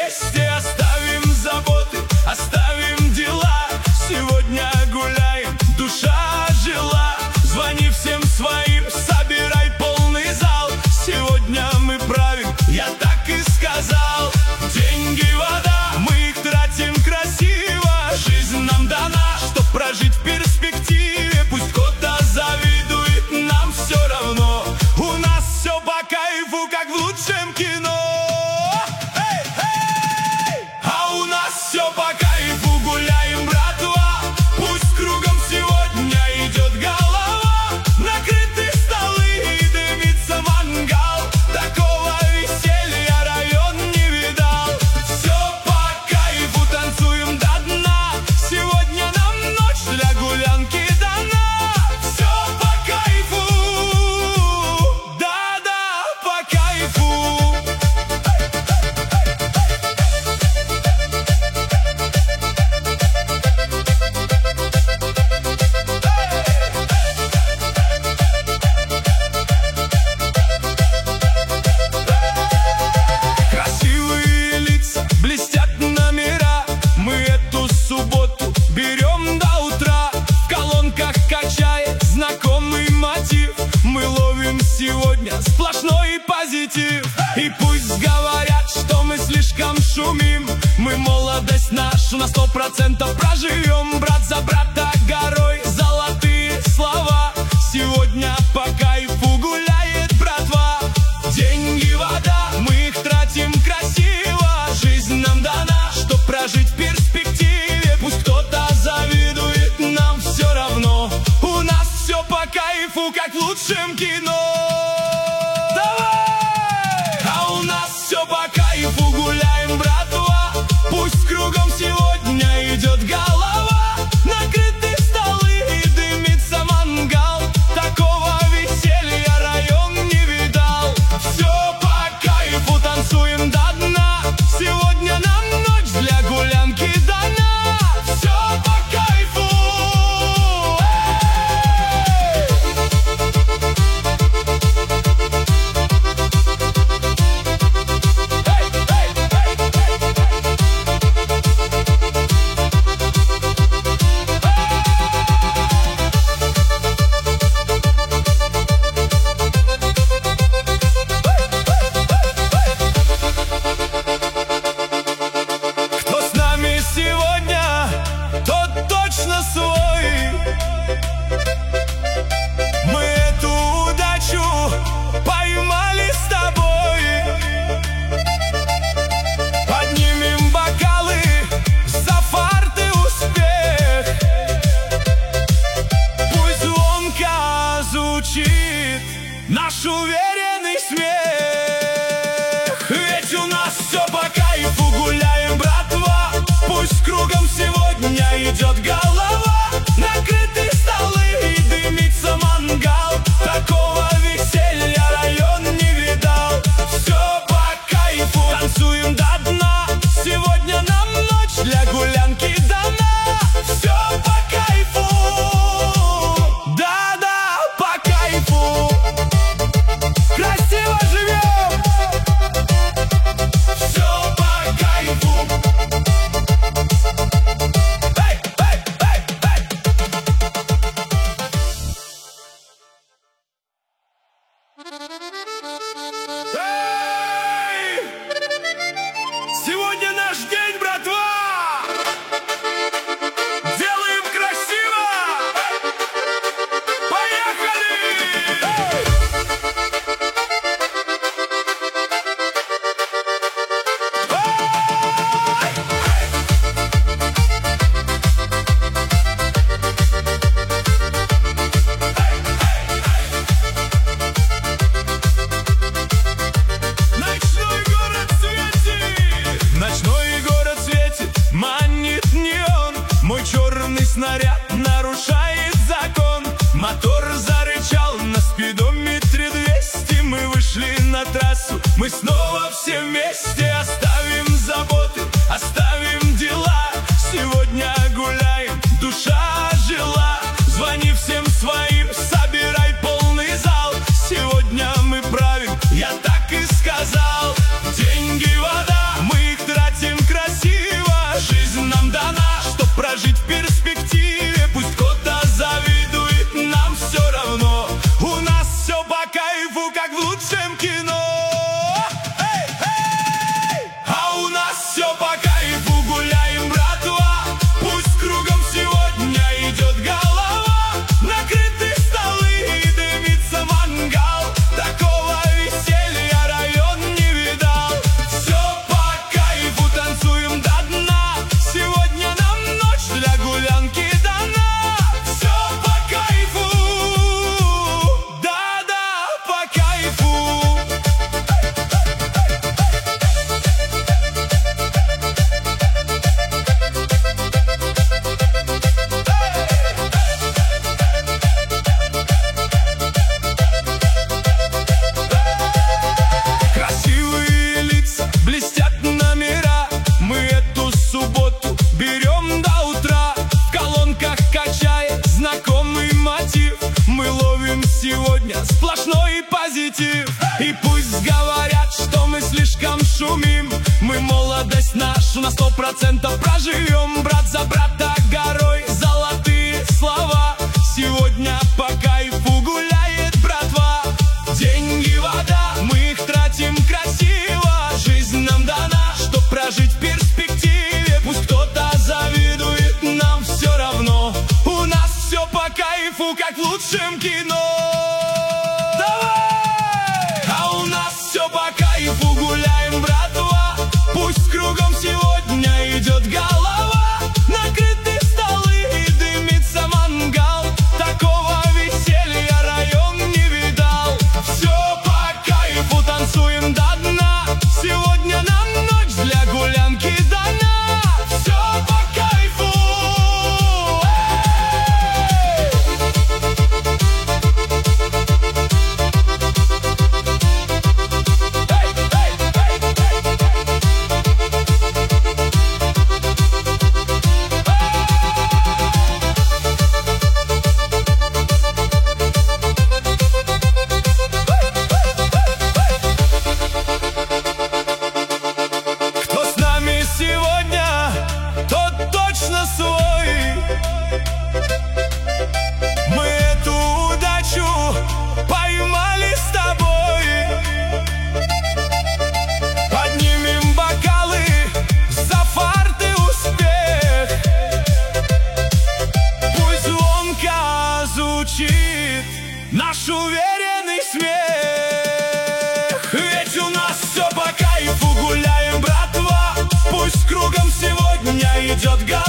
вместе. Оставим заботы, оставим дела. Сегодня гуляем, душа ожила. Звони всем своим, собирай полный зал. Сегодня мы правим, я так и сказал. Деньги, вода, мы их тратим красиво. Жизнь нам дана, чтоб прожить в перспективе. Пусть кто-то завидует, нам все равно. У нас все по кайфу, как в лучшем кино. А у нас все по кайфу, гуляем, братва. Пусть кругом сегодня идет голова. Накрыты столы и дымится мангал. Такого веселья район не видал. Все по кайфу, танцуем до дна. Сегодня нам ночь для гулянки дана. Все по кайфу, да-да, по кайфу. Красивые лица, блестят номера. Мы эту субботу берем до утра. В колонках качает знакомый мотив. Мы ловим сегодня сплошной позитив. И пусть говорят, что мы слишком шумим, мы молодость нашу на 100% проживем. Брат за брата горой, золотые слова. Сегодня по кайфу гуляет братва. Деньги, вода, мы их тратим красиво. Жизнь нам дана, чтоб прожить в перспективе. Пусть кто-то завидует, нам все равно. У нас все по кайфу, как в лучшем кино. Давай! А у нас все по кайфу, гуляем, братва. Пусть кругом сегодня идет голова. Накрыты столы и дымится мангал. Такого веселья район не видал. Все по кайфу, танцуем до дна. Сегодня нам ночь для гулянки дана. Все по кайфу. Кто с нами сегодня, тот точно свой. Мы эту удачу поймали с тобой. Поднимем бокалы за фарт и успех. Пусть звонко звучит наш уверенный смех. Ведь у нас все по кайфу, гуляем, братва. Пусть кругом сегодня идет голова. Накрыты столы и дымится мангал. Такого веселья район не видал. Все по кайфу, танцуем до дна. Сегодня нам ночь для гулянки дана. Все по кайфу, да-да, по кайфу. Красиво живем. Все по кайфу. Эй, эй, эй, эй. Эй! Сегодня наш день, братва! Делаем красиво! Поехали! Ночной город светит! Ночной город светит, манит неон. Мой черный снаряд нарушает закон. Мотор зарычал на спидометре 200. Мы вышли на трассу, мы снова все вместе. Оставим заботы, оставим дела. Сегодня гуляем, душа ожила. Звони всем своим, собирай полный зал. Сегодня мы правим, я так и сказал. Деньги, вода, мы их тратим кайфу, как в лучшем кино. А у нас все по кайфу, гуляем, братва. Пусть кругом сегодня идет голова. Накрыты столы и дымится мангал. Такого веселья район не видал. Все по кайфу, танцуем до дна. Сегодня нам ночь для гулянки дана. Все по кайфу, да-да, по кайфу. Красивые лица, блестят номера. Мы эту субботу берем до утра. В колонках качает знакомый мотив. Мы ловим сегодня сплошной позитив. И пусть говорят, что мы слишком шумим, мы молодость нашу на 100% проживем. Брат за брата горой, золотые слова. Сегодня по кайфу гуляет братва. Деньги, вода, мы их тратим красиво. Жизнь нам дана, чтоб прожить в перспективе. Пусть кто-то завидует, нам все равно. У нас все по кайфу, как в лучшем кино. Давай! А у нас все по кайфу, гуляем, братва. Пусть кругом сегодня идет голова. Накрыты столы и дымится мангал. Такого веселья район не видал. Все по кайфу, танцуем до дна. Сегодня нам ночь для гулянки дана. Все по кайфу. Кто с нами сегодня, тот точно свой. Мы эту удачу поймали с тобой. Поднимем бокалы за фарт и успех. Пусть звонко звучит наш уверенный смех. Ведь у нас все по кайфу, гуляем, братва. Пусть кругом сегодня идет голова.